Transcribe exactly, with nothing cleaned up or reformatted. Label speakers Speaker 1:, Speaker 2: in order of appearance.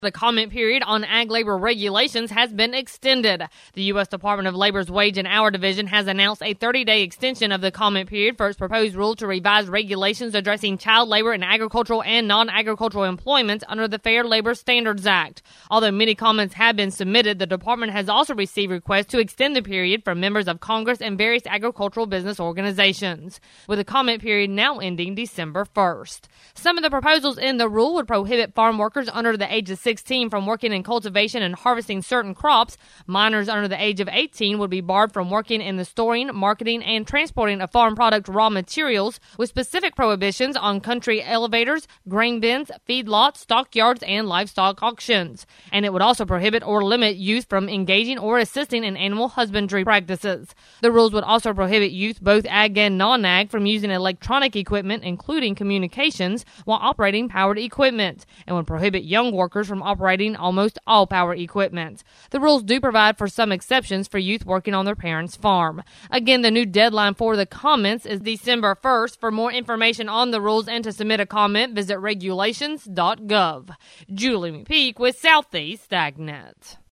Speaker 1: The comment period on ag labor regulations has been extended. The U S Department of Labor's Wage and Hour Division has announced a thirty-day extension of the comment period for its proposed rule to revise regulations addressing child labor in agricultural and non-agricultural employment under the Fair Labor Standards Act. Although many comments have been submitted, the department has also received requests to extend the period from members of Congress and various agricultural business organizations, with the comment period now ending December first. Some of the proposals in the rule would prohibit farm workers under the age of sixteen from working in cultivation and harvesting certain crops. Minors under the age of eighteen would be barred from working in the storing, marketing, and transporting of farm product raw materials, with specific prohibitions on country elevators, grain bins, feedlots, stockyards, and livestock auctions. And it would also prohibit or limit youth from engaging or assisting in animal husbandry practices. The rules would also prohibit youth, both ag and non-ag, from using electronic equipment, including communications, while operating powered equipment, and would prohibit young workers from operating almost all power equipment. The rules do provide for some exceptions for youth working on their parents' farm. Again, the new deadline for the comments is December first. For more information on the rules and to submit a comment, visit regulations dot gov. Julie McPeak with Southeast AgNet.